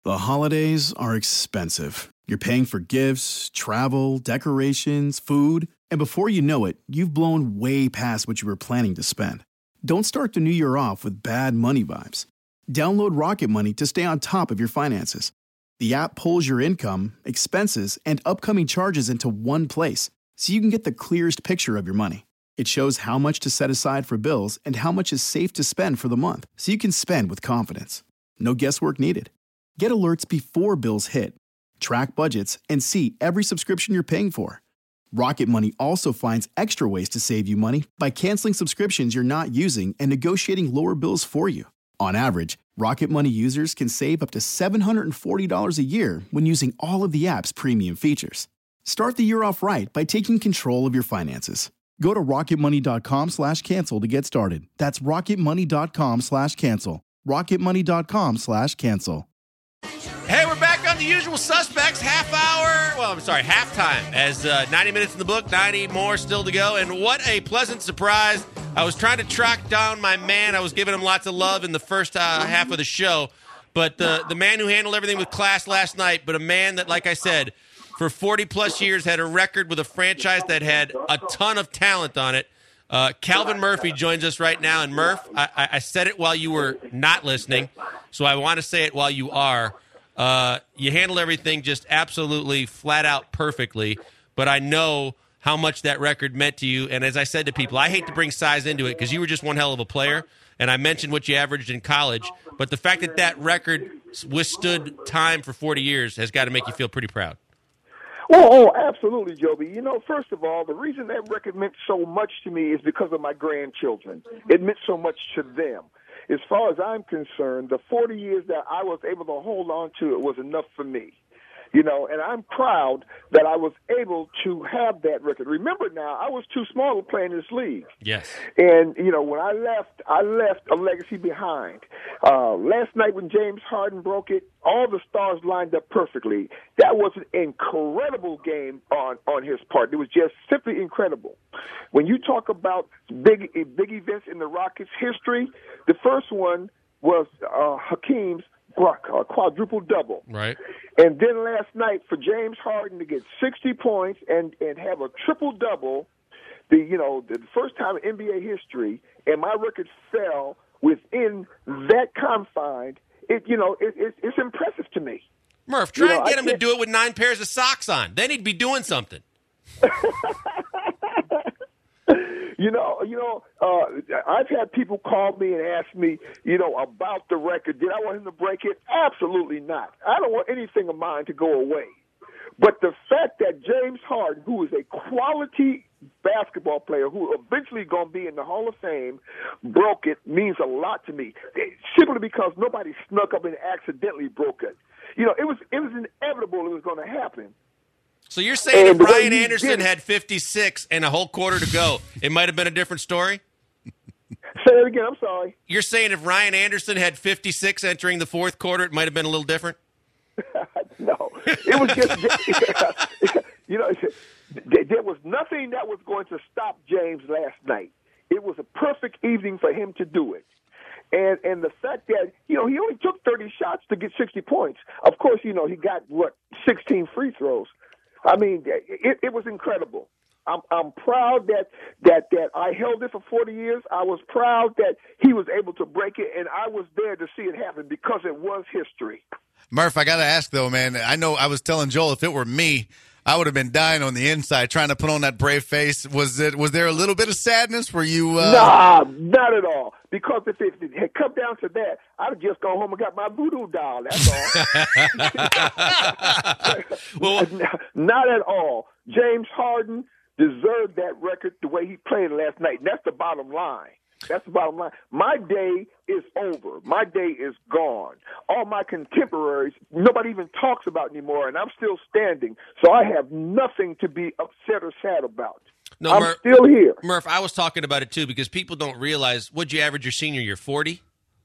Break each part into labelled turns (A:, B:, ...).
A: The holidays are expensive. You're paying for gifts, travel, decorations, food, and before you know it, you've blown way past what you were planning to spend. Don't start the new year off with bad money vibes. Download Rocket Money to stay on top of your finances. The app pulls your income, expenses, and upcoming charges into one place, so you can get the clearest picture of your money. It shows how much to set aside for bills and how much is safe to spend for the month, so you can spend with confidence. No guesswork needed. Get alerts before bills hit. Track budgets and see every subscription you're paying for. Rocket Money also finds extra ways to save you money by canceling subscriptions you're not using and negotiating lower bills for you. On average, Rocket Money users can save up to $740 a year when using all of the app's premium features. Start the year off right by taking control of your finances. Go to rocketmoney.com/cancel to get started. That's rocketmoney.com/cancel. rocketmoney.com/cancel.
B: Hey, we're back on The Usual Suspects, halftime, as 90 minutes in the book, 90 more still to go, and what a pleasant surprise. I was trying to track down my man. I was giving him lots of love in the first half of the show, but the man who handled everything with class last night, but a man that, like I said, for 40-plus years had a record with a franchise that had a ton of talent on it. Calvin Murphy joins us right now, and Murph, I said it while you were not listening, so I want to say it while you are. You handled everything just absolutely flat out perfectly, but I know how much that record meant to you. And as I said to people, I hate to bring size into it because you were just one hell of a player, and I mentioned what you averaged in college, but the fact that that record withstood time for 40 years has got to make you feel pretty proud.
C: Oh, absolutely, Joby. You know, first of all, the reason that record meant so much to me is because of my grandchildren. It meant so much to them. As far as I'm concerned, the 40 years that I was able to hold on to it was enough for me. You know, and I'm proud that I was able to have that record. Remember now, I was too small to play in this league.
B: Yes.
C: And, you know, when I left a legacy behind. Last night when James Harden broke it, all the stars lined up perfectly. That was an incredible game on his part. It was just simply incredible. When you talk about big events in the Rockets' history, the first one was Hakeem's quadruple double.
B: Right.
C: And then last night for James Harden to get 60 points and have a triple double, the first time in NBA history, and my record fell within that confine. It's impressive to me.
B: Murph, try and get him to do it with 9 pairs of socks on. Then he'd be doing something. I've had people call me and ask me, about the record. Did I want him to break it? Absolutely not. I don't want anything of mine to go away. But the fact that James Harden, who is a quality basketball player who eventually going to be in the Hall of Fame, broke it means a lot to me. Simply because nobody snuck up and accidentally broke it. It was inevitable it was going to happen. So you're saying if Ryan Anderson had 56 and a whole quarter to go, it might have been a different story?
C: Say that again. I'm sorry.
B: You're saying if Ryan Anderson had 56 entering the fourth quarter, it might have been a little different?
C: No. It was just, there was nothing that was going to stop James last night. It was a perfect evening for him to do it. And the fact that, he only took 30 shots to get 60 points. Of course, he got, 16 free throws. I mean, it was incredible. I'm proud that I held it for 40 years. I was proud that he was able to break it, and I was there to see it happen because it was history.
D: Murph, I got to ask, though, man, I know I was telling Joel if it were me, I would have been dying on the inside trying to put on that brave face. Was there a little bit of sadness? Were you
C: Nah, not at all. Because if it had come down to that, I'd have just gone home and got my voodoo doll. That's all.
B: Well,
C: not at all. James Harden deserved that record the way he played last night. And that's the bottom line. That's the bottom line. My day is over. My day is gone. All my contemporaries, nobody even talks about anymore, and I'm still standing. So I have nothing to be upset or sad about.
B: No,
C: I'm still here.
B: Murph, I was talking about it, too, because people don't realize, what'd you average your senior year, 40?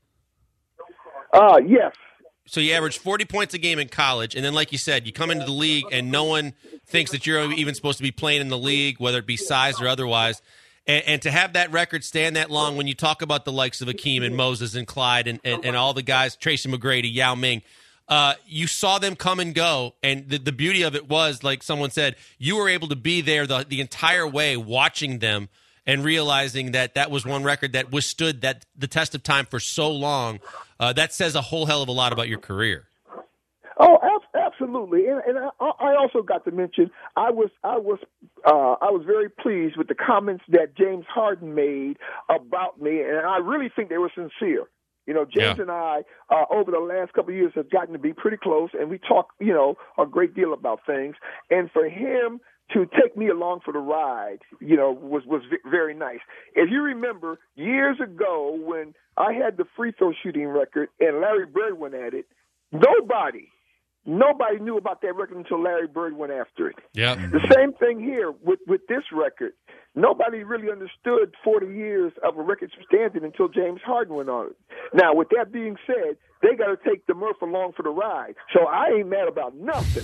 C: Yes.
B: So you averaged 40 points a game in college, and then, like you said, you come into the league, and no one thinks that you're even supposed to be playing in the league, whether it be size or otherwise. And to have that record stand that long, when you talk about the likes of Hakeem and Moses and Clyde and all the guys, Tracy McGrady, Yao Ming, you saw them come and go, and the beauty of it was, like someone said, you were able to be there the entire way watching them and realizing that was one record that withstood the test of time for so long. That says a whole hell of a lot about your career.
C: Oh, absolutely, and I also got to mention I was very pleased with the comments that James Harden made about me, and I really think they were sincere. You know, James and I over the last couple of years have gotten to be pretty close, and we talk, you know, a great deal about things. And for him to take me along for the ride, you know, was very nice. If you remember years ago when I had the free throw shooting record and Larry Bird went at it, nobody knew about that record until Larry Bird went after it.
B: Yeah.
C: The same thing here with this record. Nobody really understood 40 years of a record standing until James Harden went on it. Now, with that being said, they got to take the Murph along for the ride. So I ain't mad about nothing.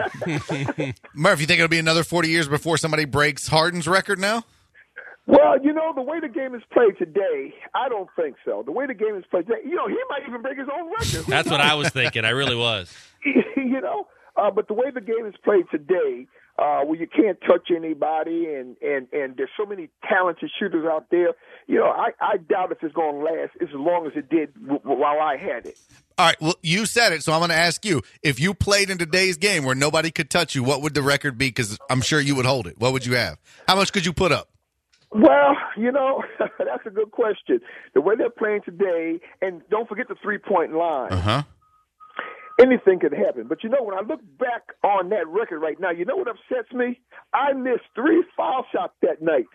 D: Murph, you think it'll be another 40 years before somebody breaks Harden's record now?
C: Well, you know, the way the game is played today, I don't think so. The way the game is played today, you know, he might even break his own record.
B: That's what I was thinking. I really was.
C: You know, but the way the game is played today, where you can't touch anybody and there's so many talented shooters out there, you know, I doubt if it's going to last as long as it did while I had it.
D: All right, well, you said it, so I'm going to ask you. If you played in today's game where nobody could touch you, what would the record be? Because I'm sure you would hold it. What would you have? How much could you put up?
C: Well, you know, that's a good question. The way they're playing today, and don't forget the three-point line. Anything could happen. But, you know, when I look back on that record right now, you know what upsets me? I missed 3 foul shots that night.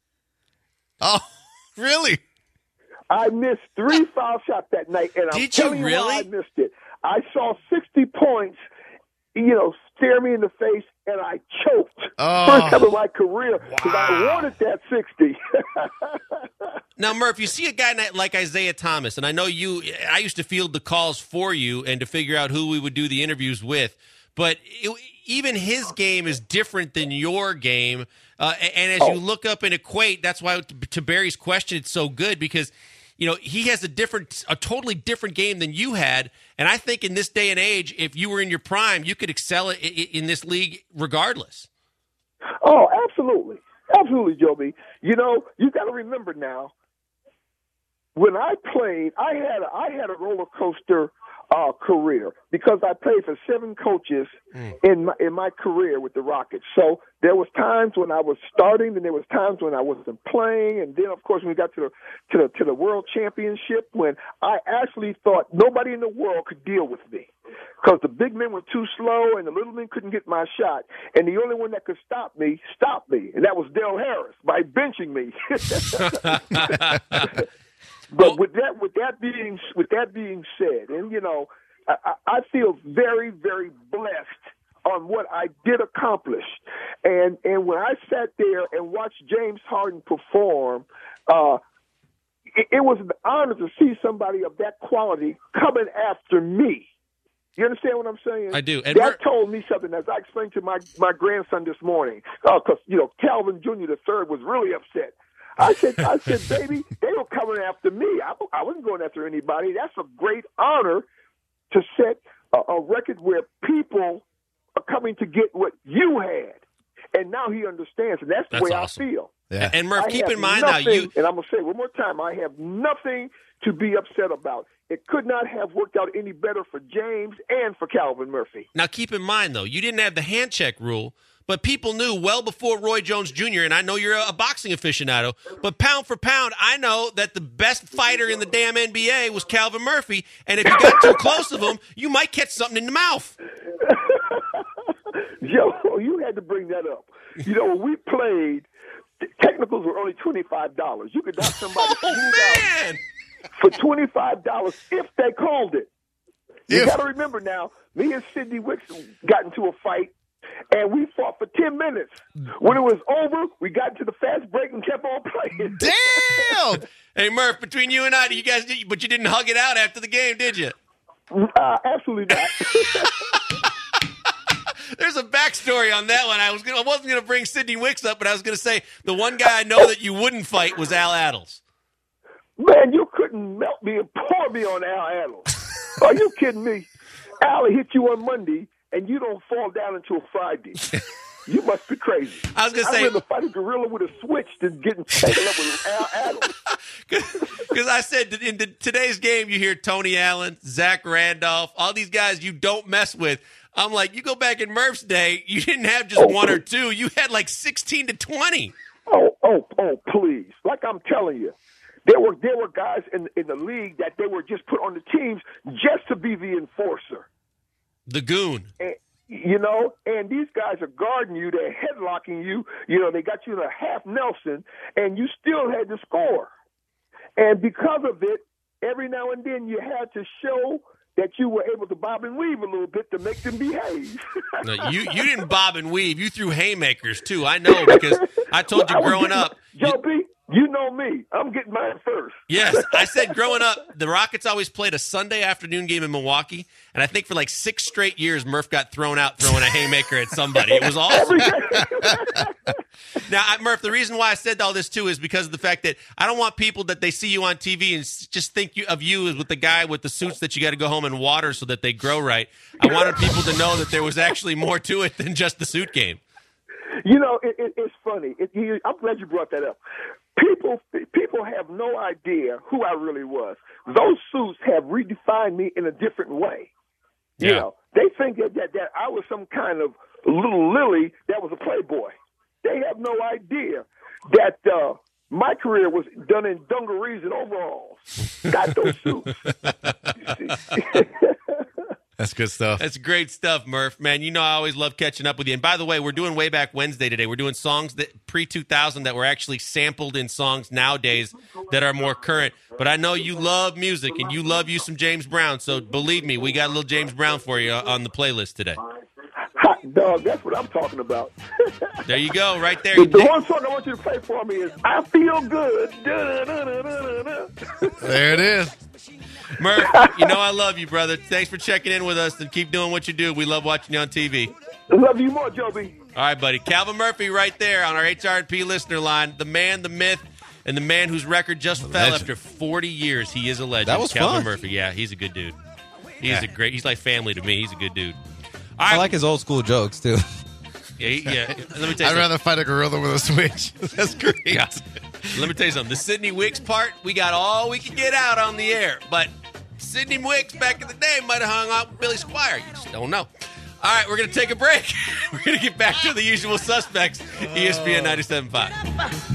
D: Oh, really?
C: I missed 3 foul shots that night, and I'm telling you why I missed it. I saw 60 points, you know, stare me in the face, and I choked. First time in my career because I wanted that 60.
B: Now, Murph, you see a guy like Isaiah Thomas, and I know I used to field the calls for you and to figure out who we would do the interviews with, but even his game is different than your game. And as you look up and equate, that's why, to Barry's question, it's so good because, you know, he has a totally different game than you had. And I think in this day and age, if you were in your prime, you could excel in this league regardless.
C: Oh, absolutely. Absolutely, Joby. You know, you got to remember now, when I played, I had a roller coaster career because I played for 7 coaches in my career with the Rockets. So there was times when I was starting, and there was times when I wasn't playing, and then of course when we got to the World Championship, when I actually thought nobody in the world could deal with me because the big men were too slow and the little men couldn't get my shot, and the only one that could stop me, and that was Del Harris by benching me. But with that being said, and you know, I feel very, very blessed on what I did accomplish. And when I sat there and watched James Harden perform, it was an honor to see somebody of that quality coming after me. You understand what I'm saying?
B: I do. And
C: that told me something, as I explained to my grandson this morning, because you know, Calvin Jr. III was really upset. I said, baby, they were coming after me. I wasn't going after anybody. That's a great honor to set a record where people are coming to get what you had. And now he understands, and that's the way
B: awesome.
C: I feel.
B: Yeah. And Murph, keep in mind
C: nothing,
B: now,
C: and I'm going to say it one more time, I have nothing to be upset about. It could not have worked out any better for James and for Calvin Murphy.
B: Now, keep in mind, though, you didn't have the hand check rule, but people knew well before Roy Jones Jr., and I know you're a boxing aficionado, but pound for pound, I know that the best fighter in the damn NBA was Calvin Murphy, and if you got too close of him, you might catch something in the mouth.
C: Joe, you had to bring that up. You know, when we played, technicals were only $25. You could knock somebody out for $25 if they called it. You got to remember now, me and Sidney Wicks got into a fight, and we fought for 10 minutes. When it was over, we got into the fast break and kept on playing.
D: Damn!
B: Hey, Murph, between you and I, but you didn't hug it out after the game, did you?
C: Absolutely not.
B: There's a backstory on that one. I wasn't going to bring Sidney Wicks up, but I was going to say the one guy I know that you wouldn't fight was Al Attles.
C: Man, you couldn't melt me and pour me on Al Attles. Are you kidding me? Allen hit you on Monday and you don't fall down until Friday. You must be crazy.
B: I was going to say.
C: I'm in the fight a gorilla with a switch to getting taken up with Al Adams.
B: Because I said in today's game, you hear Tony Allen, Zach Randolph, all these guys you don't mess with. I'm like, you go back in Murph's day, you didn't have just one or two. You had like 16 to 20.
C: Oh, please. Like I'm telling you. There were guys in the league that they were just put on the teams just to be the enforcer.
B: The goon.
C: And, and these guys are guarding you. They're headlocking you. They got you in a half Nelson, and you still had to score. And because of it, every now and then you had to show that you were able to bob and weave a little bit to make them behave.
B: No, you didn't bob and weave. You threw haymakers, too. I know, because I told you growing up.
C: Joe B., you know me. I'm getting mine first.
B: Yes. I said growing up, the Rockets always played a Sunday afternoon game in Milwaukee, and I think for like 6 straight years, Murph got thrown out throwing a haymaker at somebody. It was awesome. Now, Murph, the reason why I said all this, too, is because of the fact that I don't want people that they see you on TV and just think of you as with the guy with the suits that you got to go home and water so that they grow right. I wanted people to know that there was actually more to it than just the suit game.
C: It's funny. I'm glad you brought that up. People have no idea who I really was. Those suits have redefined me in a different way.
B: Yeah.
C: They think that I was some kind of little Lily that was a playboy. They have no idea that my career was done in dungarees and overalls. Got those suits.
D: That's good stuff.
B: That's great stuff, Murph. Man, I always love catching up with you. And by the way, we're doing Way Back Wednesday today. We're doing songs that pre-2000 that were actually sampled in songs nowadays that are more current. But I know you love music and you love you some James Brown. So believe me, we got a little James Brown for you on the playlist today.
C: Hot dog, that's what I'm talking about.
B: There you go, right there.
C: The one song I want you to play for me is I Feel Good.
D: There it is.
B: Murph, I love you, brother. Thanks for checking in with us and keep doing what you do. We love watching you on TV.
C: Love you more, Joby.
B: All right, buddy. Calvin Murphy right there on our HRP listener line. The man, the myth, and the man whose record just fell after 40 years. He is a legend.
D: That was
B: Calvin
D: fun.
B: Murphy. Yeah, he's a good dude. He's like family to me. He's a good dude. All right.
E: I like his old school jokes, too.
B: Yeah. Let me tell you
D: I'd rather fight a gorilla with a switch. That's great.
B: Yeah. Let me tell you something. The Sidney Wicks part, we got all we could get out on the air. But Sidney Wicks back in the day might have hung out with Billy Squier. You just don't know. All right, we're going to take a break. We're going to get back to the usual suspects. ESPN 97.5.